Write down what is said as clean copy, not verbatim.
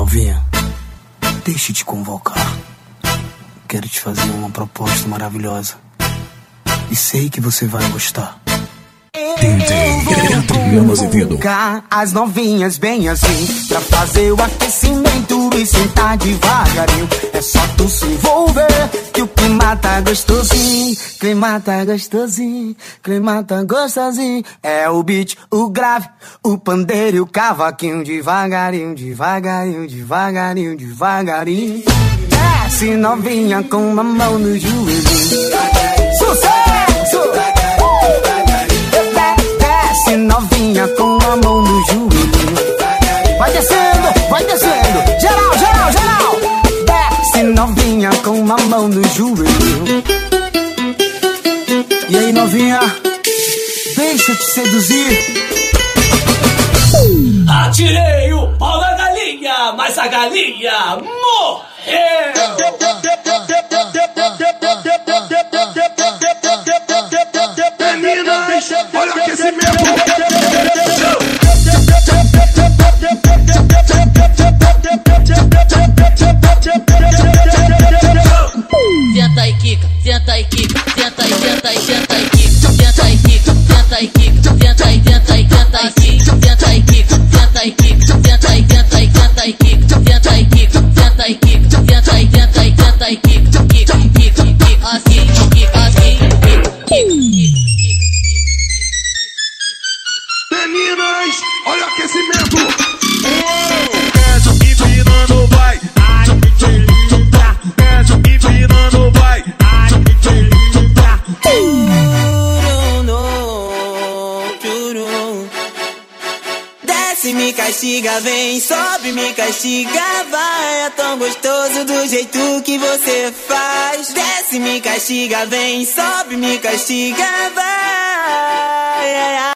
Novinha, deixa eu te convocar. Quero te fazer uma proposta maravilhosa e sei que você vai gostar. Eu vou convocar as novinhas bem assim, pra fazer o aquecimento e sentar devagarinho. É só tu se envolver que o clima tá gostosinho. Clima tá gostosinho, clima tá gostosinho. É o beat, o grave, o pandeiro e o cavaquinho. Devagarinho, devagarinho, devagarinho, devagarinho. Desce novinha com uma mão no joelho. Sucesso! Desce novinha com a mão no joelho. Vai descendo, geral, geral, geral. Desce novinha com uma mão no joelho. E aí novinha, deixa eu te seduzir. Atirei o pau na galinha, mas a galinha morreu. Meninas, olha o aquecimento. Senta e quica, senta e quica, senta e senta e senta e quica, senta e quica, senta e quica, senta e senta e senta e quica, senta e quica, senta e quica, senta e senta e senta e quica, senta e quica, senta e quica, senta e senta e senta e quica, quica, quica, quica, assim, quica, assim, quica. Meninas, olha o aquecimento. Empinando vai, empinando vai. Desce, me castiga, vem, sobe, me castiga, vai. É tão gostoso do jeito que você faz. Desce, me castiga, vem, sobe, me castiga, vai.